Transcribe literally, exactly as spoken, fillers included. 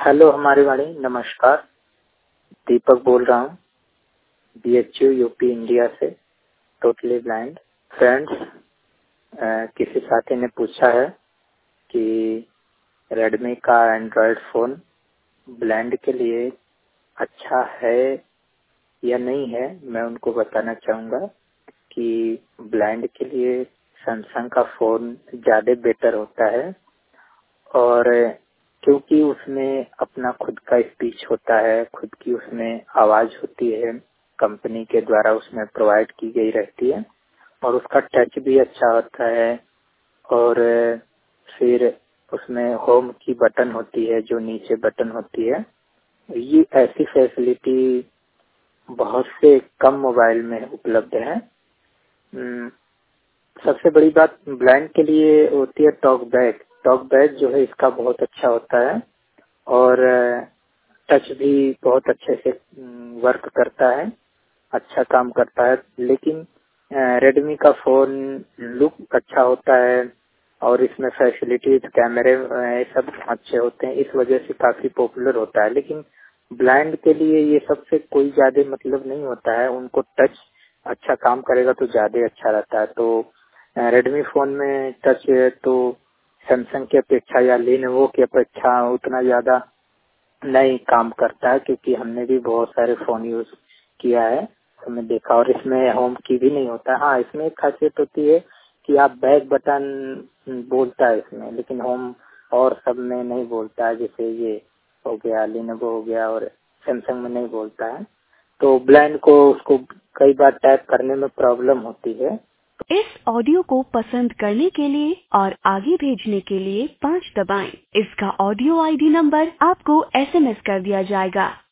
Hello हमारे वाणी, नमस्कार। दीपक बोल रहा हूँ, बीएचयू यूपी इंडिया से, टोटली ब्लाइंड। फ्रेंड्स, किसी साथी ने पूछा है कि रेडमी का एंड्रॉयड फ़ोन ब्लाइंड के लिए अच्छा है या नहीं है। मैं उनको बताना चाहूँगा कि ब्लाइंड के लिए सैमसंग का फ़ोन ज़्यादा बेटर होता है, और क्योंकि उसमें अपना खुद का स्पीच होता है, खुद की उसमें आवाज़ होती है, कंपनी के द्वारा उसमें प्रोवाइड की गई रहती है, और उसका टच भी अच्छा होता है। और फिर उसमें होम की बटन होती है, जो नीचे बटन होती है। ये ऐसी फैसिलिटी बहुत से कम मोबाइल में उपलब्ध है। सबसे बड़ी बात ब्लाइंड के लिए होती है टॉक बैक। टॉक बैक जो है इसका बहुत अच्छा होता है, और टच भी बहुत अच्छे से वर्क करता है, अच्छा काम करता है। लेकिन रेडमी का फ़ोन लुक अच्छा होता है, और इसमें फैसिलिटीज, कैमरे सब अच्छे होते हैं, इस वजह से काफ़ी पॉपुलर होता है। लेकिन ब्लाइंड के लिए ये सबसे कोई ज़्यादा मतलब नहीं होता है। उनको टच अच्छा काम करेगा तो ज़्यादा अच्छा रहता है। तो रेडमी फ़ोन में टच तो सैमसंग की अपेक्षा या लेनोवो की अपेक्षा उतना ज़्यादा नहीं काम करता है, क्योंकि हमने भी बहुत सारे फ़ोन यूज़ किया है, हमने देखा। और इसमें होम की भी नहीं होता है। हाँ, इसमें एक खासियत होती है कि आप बैक बटन बोलता है इसमें, लेकिन होम और सब में नहीं बोलता है। जैसे ये हो गया, लेनोवो हो गया, और सैमसंग में नहीं बोलता है। तो ब्लाइंड को उसको कई बार टाइप करने में प्रॉब्लम होती है। इस ऑडियो को पसंद करने के लिए और आगे भेजने के लिए पाँच दबाएं। इसका ऑडियो आईडी नंबर आपको एसएमएस कर दिया जाएगा।